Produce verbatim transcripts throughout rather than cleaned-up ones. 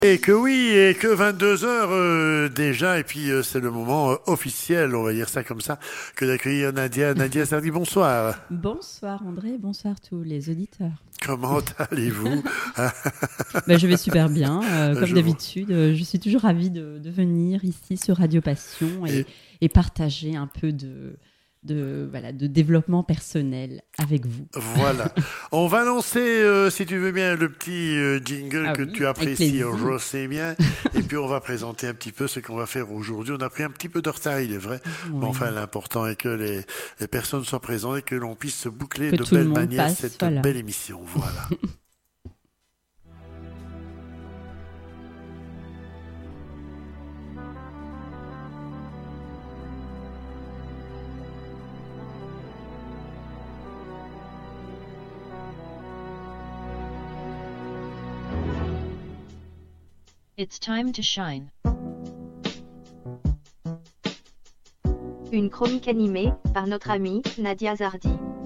Et que oui, et que vingt-deux heures euh, déjà, et puis euh, c'est le moment euh, officiel, on va dire ça comme ça, que d'accueillir Nadia. Nadia Zardi, bonsoir. Bonsoir André, bonsoir tous les auditeurs. Comment allez-vous? Ben, je vais super bien, euh, comme Je d'habitude. Euh, je suis toujours ravie de, de venir ici sur Radio Passion et, Et- et partager un peu de, de, voilà, de développement personnel avec vous. Voilà. On va lancer, euh, si tu veux bien, le petit euh, jingle Ah que oui, tu avec apprécies, plaisir. je sais bien. Et puis on va présenter un petit peu ce qu'on va faire aujourd'hui. On a pris un petit peu de retard, il est vrai. Oui. Mais enfin, l'important est que les, les personnes soient présentes et que l'on puisse se boucler Que de tout le belle monde manière passe, cette voilà. belle émission. Voilà. It's time to shine. Une chronique animée par notre amie Nadia Zardi.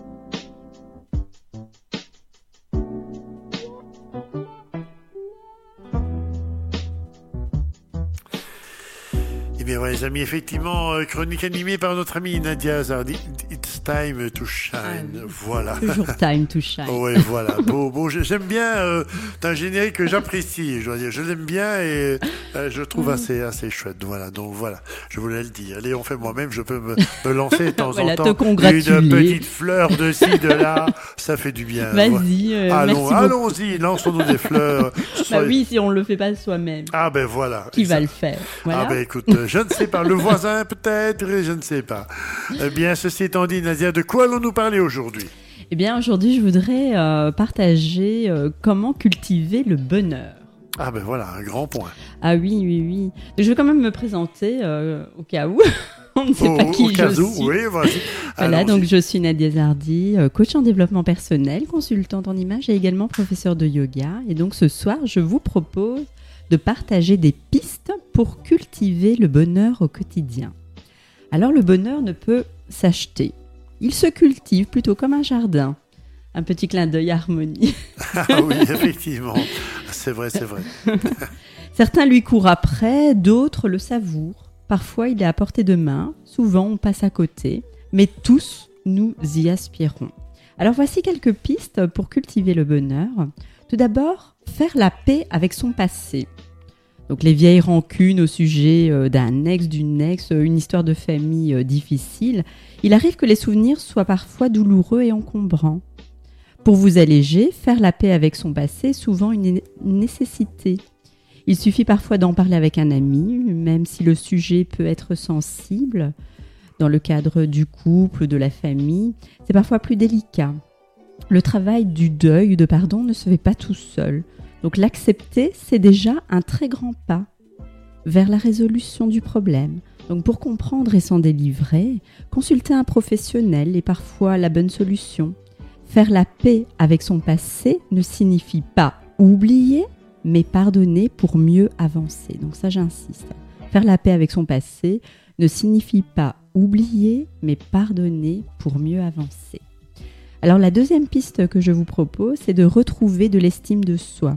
Eh bien, voilà, les amis, effectivement, euh, chronique animée par notre amie Nadia Zardi. It's time to shine. Ah oui. Voilà. Toujours time to shine. Oh ouais, voilà. Bon, bon, je- j'aime bien. Euh, t'as un générique que j'apprécie. Je dois dire, je l'aime bien et euh, je le trouve assez, assez chouette. Voilà. Donc voilà, je voulais le dire. Léon fait moi-même, je peux me, me lancer de temps Voilà, en te temps congratuler. une petite fleur de ci, de là. Ça fait du bien. Voilà. Vas-y, euh, Allons, merci beaucoup. allons-y, lançons-nous des fleurs. Bah Soyez- oui, si on le fait pas soi-même, Ah ben voilà. qui va Ça- le faire? Voilà. Ah ben écoute, euh, je ne sais pas, le voisin peut-être, je ne sais pas. Eh bien, ceci étant dit, Nadia, de quoi allons-nous parler aujourd'hui? Eh bien, aujourd'hui, je voudrais euh, partager euh, comment cultiver le bonheur. Ah ben voilà, un grand point. Ah oui, oui, oui. Je vais quand même me présenter euh, au cas où on ne sait Au, pas qui au je cas où, suis. oui, vas-y. Voilà, Allons-y. donc je suis Nadia Zardi, euh, coach en développement personnel, consultante en images et également professeure de yoga. Et donc ce soir, je vous propose de partager des pistes pour cultiver le bonheur au quotidien. Alors le bonheur ne peut s'acheter. Il se cultive plutôt comme un jardin. Un petit clin d'œil harmonie. Ah oui, effectivement. C'est vrai, c'est vrai. Certains lui courent après, d'autres le savourent. Parfois, il est à portée de main, souvent on passe à côté, mais tous, nous y aspirons. Alors voici quelques pistes pour cultiver le bonheur. Tout d'abord, faire la paix avec son passé. Donc les vieilles rancunes au sujet euh, d'un ex, d'une ex, euh, une histoire de famille euh, difficile. Il arrive que les souvenirs soient parfois douloureux et encombrants. Pour vous alléger, faire la paix avec son passé est souvent une né- nécessité. Il suffit parfois d'en parler avec un ami, même si le sujet peut être sensible. Dans le cadre du couple, de la famille, c'est parfois plus délicat. Le travail du deuil, de pardon, ne se fait pas tout seul. Donc l'accepter, c'est déjà un très grand pas vers la résolution du problème. Donc pour comprendre et s'en délivrer, consulter un professionnel est parfois la bonne solution. Faire la paix avec son passé ne signifie pas oublier, mais pardonner pour mieux avancer. Donc ça, j'insiste. Faire la paix avec son passé ne signifie pas oublier, mais pardonner pour mieux avancer. Alors la deuxième piste que je vous propose, c'est de retrouver de l'estime de soi,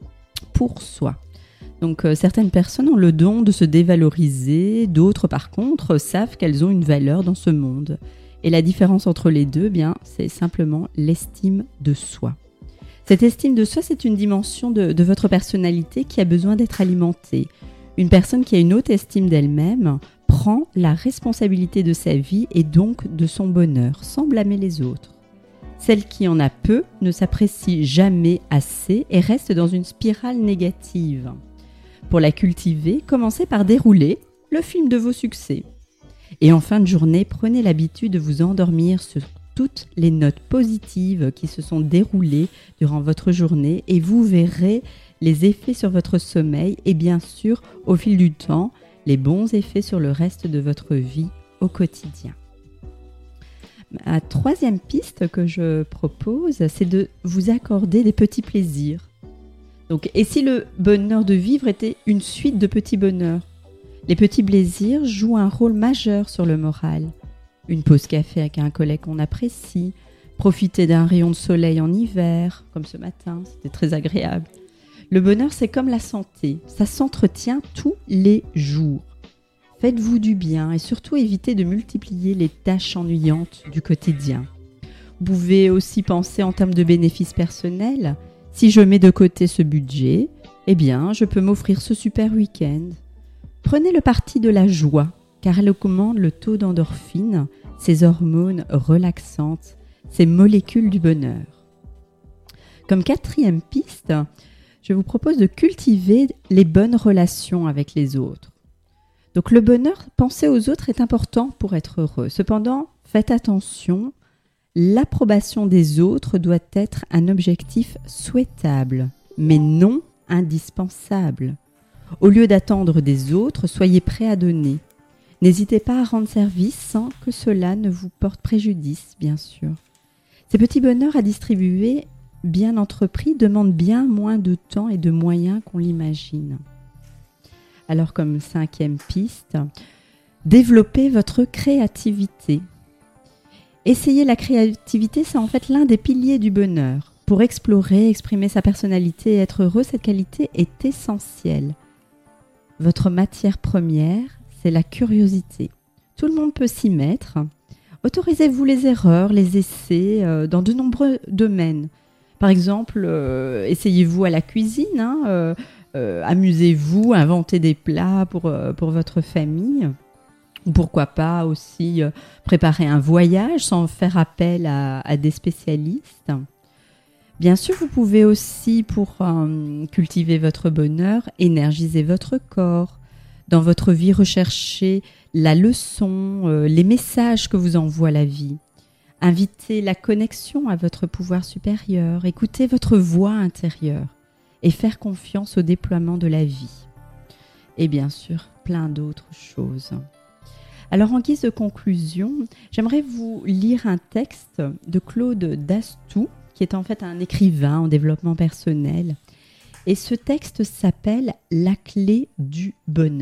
pour soi. Donc euh, certaines personnes ont le don de se dévaloriser, d'autres par contre savent qu'elles ont une valeur dans ce monde. Et la différence entre les deux, bien, c'est simplement l'estime de soi. Cette estime de soi, c'est une dimension de, de votre personnalité qui a besoin d'être alimentée. Une personne qui a une haute estime d'elle-même prend la responsabilité de sa vie et donc de son bonheur, sans blâmer les autres. Celle qui en a peu ne s'apprécie jamais assez et reste dans une spirale négative. Pour la cultiver, commencez par dérouler le film de vos succès. Et en fin de journée, prenez l'habitude de vous endormir sur toutes les notes positives qui se sont déroulées durant votre journée et vous verrez les effets sur votre sommeil et bien sûr, au fil du temps, les bons effets sur le reste de votre vie au quotidien. La troisième piste que je propose, c'est de vous accorder des petits plaisirs. Donc, et si le bonheur de vivre était une suite de petits bonheurs? Les petits plaisirs jouent un rôle majeur sur le moral. Une pause café avec un collègue qu'on apprécie, profiter d'un rayon de soleil en hiver, comme ce matin, c'était très agréable. Le bonheur, c'est comme la santé, ça s'entretient tous les jours. Faites-vous du bien et surtout évitez de multiplier les tâches ennuyantes du quotidien. Vous pouvez aussi penser en termes de bénéfices personnels. Si je mets de côté ce budget, eh bien, je peux m'offrir ce super week-end. Prenez le parti de la joie, car elle augmente le taux d'endorphine, ces hormones relaxantes, ces molécules du bonheur. Comme quatrième piste, je vous propose de cultiver les bonnes relations avec les autres. Donc le bonheur, penser aux autres est important pour être heureux. Cependant, faites attention, l'approbation des autres doit être un objectif souhaitable, mais non indispensable. Au lieu d'attendre des autres, soyez prêts à donner. N'hésitez pas à rendre service sans que cela ne vous porte préjudice, bien sûr. Ces petits bonheurs à distribuer, bien entrepris, demandent bien moins de temps et de moyens qu'on l'imagine. Alors, comme cinquième piste, développez votre créativité. Essayer la créativité, c'est en fait l'un des piliers du bonheur. Pour explorer, exprimer sa personnalité et être heureux, cette qualité est essentielle. Votre matière première, c'est la curiosité. Tout le monde peut s'y mettre. Autorisez-vous les erreurs, les essais euh, dans de nombreux domaines. Par exemple, euh, essayez-vous à la cuisine, hein, euh, euh, amusez-vous, inventez des plats pour, euh, pour votre famille. Ou pourquoi pas aussi euh, préparer un voyage sans faire appel à, à des spécialistes. Bien sûr, vous pouvez aussi, pour euh, cultiver votre bonheur, énergiser votre corps. Dans votre vie, recherchez la leçon, euh, les messages que vous envoie la vie. Invitez la connexion à votre pouvoir supérieur. Écoutez votre voix intérieure et faire confiance au déploiement de la vie. Et bien sûr, plein d'autres choses. Alors, en guise de conclusion, j'aimerais vous lire un texte de Claude Dastou, qui est en fait un écrivain en développement personnel. Et ce texte s'appelle « La clé du bonheur ».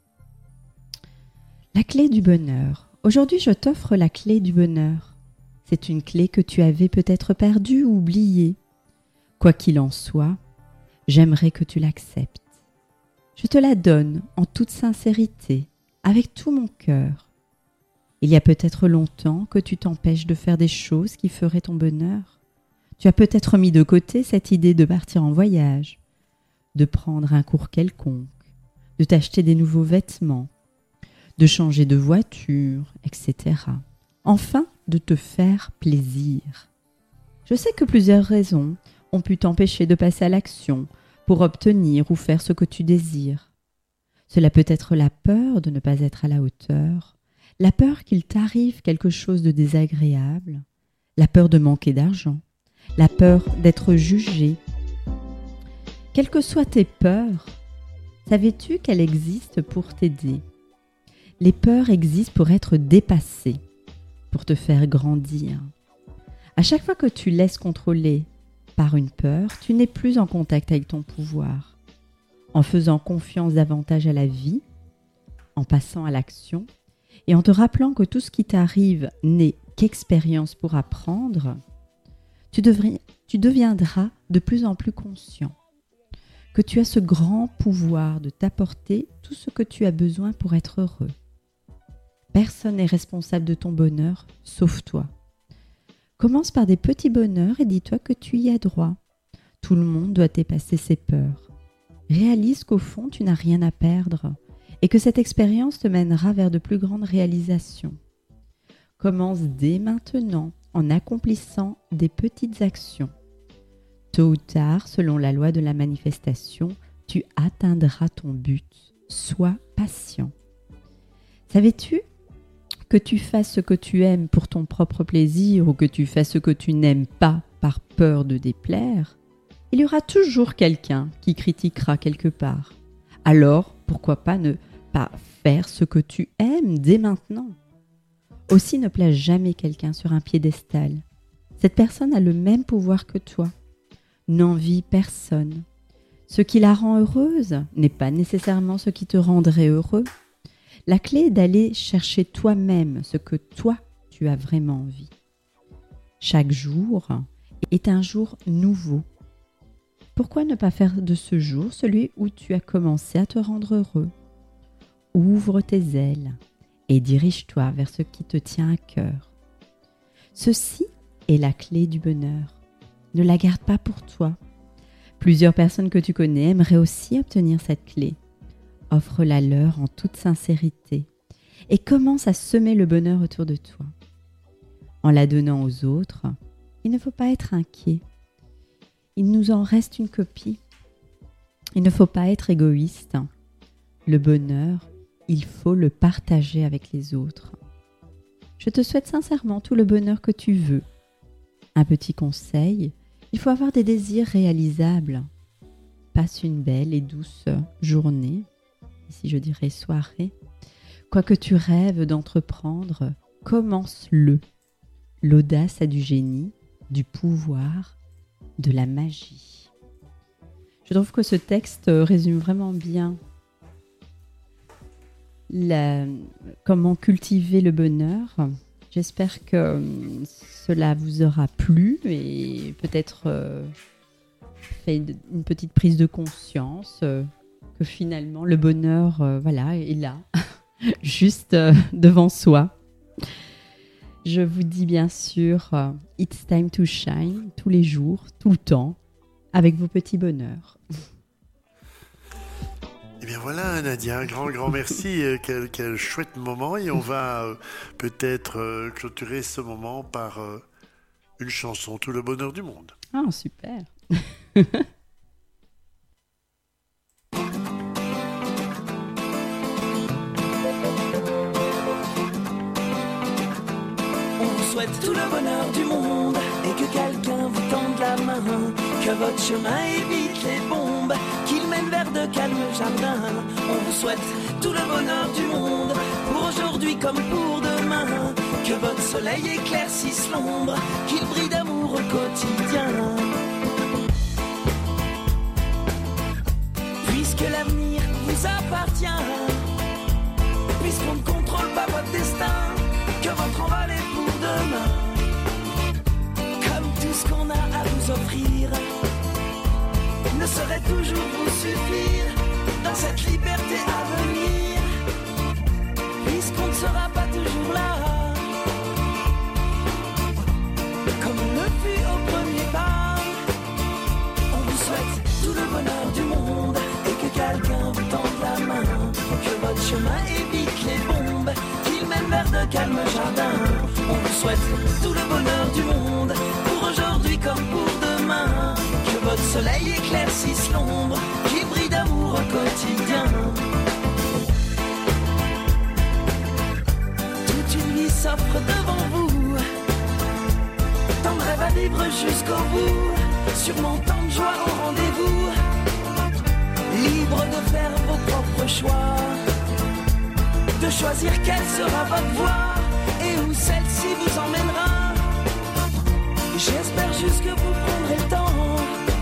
La clé du bonheur. Aujourd'hui, je t'offre la clé du bonheur. C'est une clé que tu avais peut-être perdue ou oubliée. Quoi qu'il en soit, j'aimerais que tu l'acceptes. Je te la donne en toute sincérité, avec tout mon cœur. Il y a peut-être longtemps que tu t'empêches de faire des choses qui feraient ton bonheur. Tu as peut-être mis de côté cette idée de partir en voyage, de prendre un cours quelconque, de t'acheter des nouveaux vêtements, de changer de voiture, et cetera. Enfin, de te faire plaisir. Je sais que plusieurs raisons ont pu t'empêcher de passer à l'action pour obtenir ou faire ce que tu désires. Cela peut être la peur de ne pas être à la hauteur, la peur qu'il t'arrive quelque chose de désagréable, la peur de manquer d'argent, la peur d'être jugé. Quelles que soient tes peurs, savais-tu qu'elles existent pour t'aider ? Les peurs existent pour être dépassées, pour te faire grandir. À chaque fois que tu laisses contrôler par une peur, tu n'es plus en contact avec ton pouvoir. En faisant confiance davantage à la vie, en passant à l'action et en te rappelant que tout ce qui t'arrive n'est qu'expérience pour apprendre, tu, devrais, tu deviendras de plus en plus conscient que tu as ce grand pouvoir de t'apporter tout ce que tu as besoin pour être heureux. Personne n'est responsable de ton bonheur, sauf toi. Commence par des petits bonheurs et dis-toi que tu y as droit. Tout le monde doit dépasser ses peurs. Réalise qu'au fond, tu n'as rien à perdre et que cette expérience te mènera vers de plus grandes réalisations. Commence dès maintenant en accomplissant des petites actions. Tôt ou tard, selon la loi de la manifestation, tu atteindras ton but. Sois patient. Savais-tu que tu fasses ce que tu aimes pour ton propre plaisir ou que tu fasses ce que tu n'aimes pas par peur de déplaire, il y aura toujours quelqu'un qui critiquera quelque part. Alors, pourquoi pas ne pas faire ce que tu aimes dès maintenant ? Aussi, ne place jamais quelqu'un sur un piédestal. Cette personne a le même pouvoir que toi. N'envie personne. Ce qui la rend heureuse n'est pas nécessairement ce qui te rendrait heureux. La clé est d'aller chercher toi-même ce que toi, tu as vraiment envie. Chaque jour est un jour nouveau. Pourquoi ne pas faire de ce jour celui où tu as commencé à te rendre heureux ? Ouvre tes ailes et dirige-toi vers ce qui te tient à cœur. Ceci est la clé du bonheur. Ne la garde pas pour toi. Plusieurs personnes que tu connais aimeraient aussi obtenir cette clé. Offre-la leur en toute sincérité et commence à semer le bonheur autour de toi. En la donnant aux autres, il ne faut pas être inquiet. Il nous en reste une copie. Il ne faut pas être égoïste. Le bonheur, il faut le partager avec les autres. Je te souhaite sincèrement tout le bonheur que tu veux. Un petit conseil, il faut avoir des désirs réalisables. Passe une belle et douce journée, ici je dirais soirée. Quoi que tu rêves d'entreprendre, commence-le. L'audace a du génie, du pouvoir, de la magie. Je trouve que ce texte résume vraiment bien la, comment cultiver le bonheur. J'espère que cela vous aura plu et peut-être euh, fait une petite prise de conscience euh, que finalement le bonheur euh, voilà, est là, juste euh, devant soi. Je vous dis bien sûr euh, It's time to shine tous les jours, tout le temps, avec vos petits bonheurs. Eh bien voilà Nadia, un grand grand merci, euh, quel, quel chouette moment, et on va euh, peut-être euh, clôturer ce moment par euh, une chanson, Tout le bonheur du monde. Ah, super. On vous souhaite tout le bonheur du monde et que quelqu'un vous tende la main, que votre chemin évite les bombes, qu'il mène vers de calmes jardins. On vous souhaite tout le bonheur du monde, pour aujourd'hui comme pour demain, que votre soleil éclaircisse l'ombre, qu'il brille d'amour au quotidien. Puisque l'avenir vous appartient, puisqu'on ne contrôle pas votre destin, que votre envol est pour demain. Comme tout ce qu'on a à vous offrir ne saurait toujours vous suffire dans cette liberté à venir, puisqu'on ne sera pas toujours là, comme on le fut au premier pas. On vous souhaite tout le bonheur du monde et que quelqu'un vous tende la main, que votre chemin évite les bombes, qu'il mène vers de calmes jardins. On vous souhaite tout le bonheur du monde, pour aujourd'hui comme pour demain, que votre soleil éclaircisse l'ombre, qu'il brille d'amour au quotidien. Toute une vie s'offre devant vous, tant de rêves à vivre jusqu'au bout, surmontant de joie au rendez-vous, libre de faire vos propres choix, de choisir quelle sera votre voie et où celle-ci vous emmènera. J'espère juste que vous prendrez le temps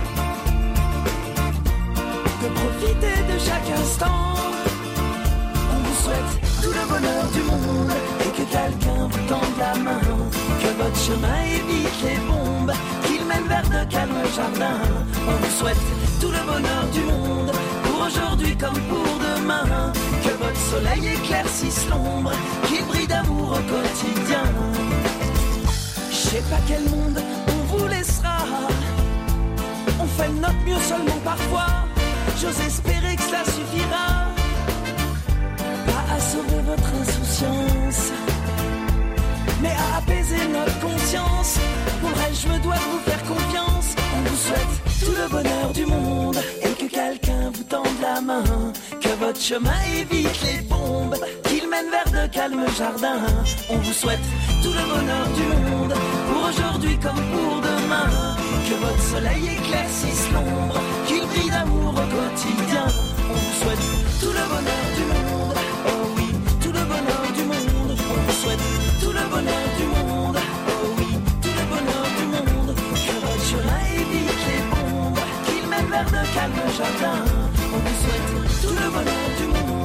de profiter de chaque instant. On vous souhaite tout le bonheur du monde et que quelqu'un vous tende la main, que votre chemin évite les bombes, qu'il mène vers de calmes jardins. On vous souhaite tout le bonheur du monde, pour aujourd'hui comme pour demain, que votre soleil éclaircisse l'ombre, qu'il brille d'amour au quotidien. Je sais pas quel monde on vous laissera, on fait de notre mieux seulement parfois, j'ose espérer que cela suffira, pas à sauver votre insouciance, mais à apaiser notre conscience. Pour le reste, je me dois de vous faire confiance. On vous souhaite tout le bonheur du monde et que quelqu'un vous tende la main, que votre chemin évite les bombes, qu'il mène vers de calmes jardins. On vous souhaite tout le bonheur du monde, pour aujourd'hui comme pour demain, que votre soleil éclaircisse l'ombre, qu'il brille d'amour au quotidien. On vous souhaite tout le bonheur du monde, oh oui, tout le bonheur du monde. On vous souhaite tout le bonheur du monde, oh oui, tout le bonheur du monde, que votre chemin évite les bombes, qu'il mène vers de calmes jardins. On vous souhaite tout le bonheur du monde.